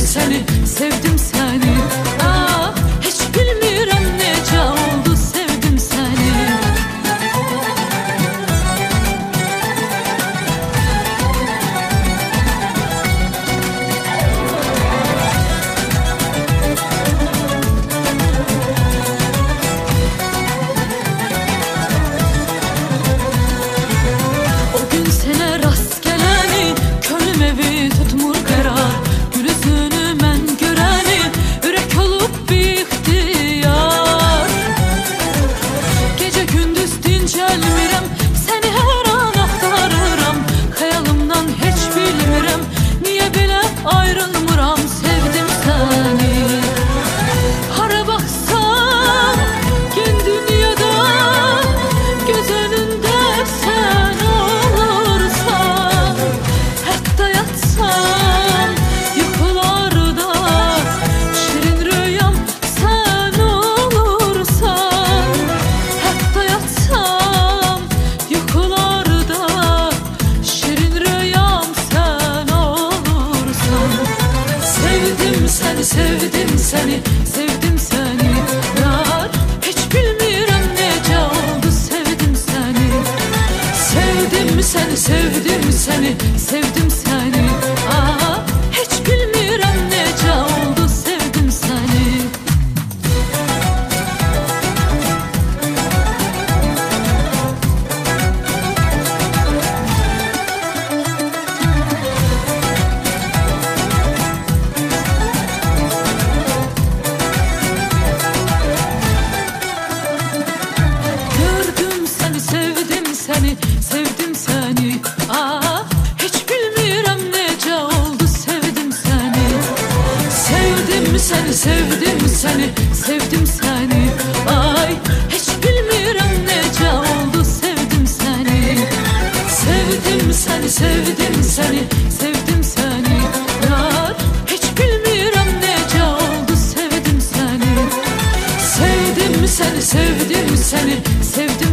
seni, sevdim seni. Ah, hiç bilmirəm necə oldu, sevdim seni. O gün sənə rast gələni, könlüm evi tutmur qərar. Gül üzünü mən görəni, ürək olub bixtiyar. Gecə gündüz dincəlmirəm, səni hər an axtarıram. Xəyalımdan heç bilmirəm, niyə belə ayrılmıram, sevdim səni. Hara baxsam, gen dünyada, göz önündə sən olursan. Hətta yatsam yuxularda, şirin rüyam sən olursan. Hətta yatsam yuxularda, şirin rüyam sən olursan. Sevdim səni, sevdim səni, sevdim səni. Yar, heç bilmirəm necə oldu, sevdim səni. Sevdim səni, sevdim səni, sevdim səni. Ah, heç bilmirəm necə oldu, sevdim səni. Gördüm səni, sevdim səni, sevdim səni. Ah, heç bilmirəm necə oldu, sevdim səni. Sevdim səni, sevdim səni, sevdim səni. Ay, heç bilmirəm necə oldu, sevdim səni. Sevdim səni, sevdim səni, sevdim səni. Yar, heç bilmirəm necə oldu, sevdim səni. Sevdim səni, sevdim səni, sevdim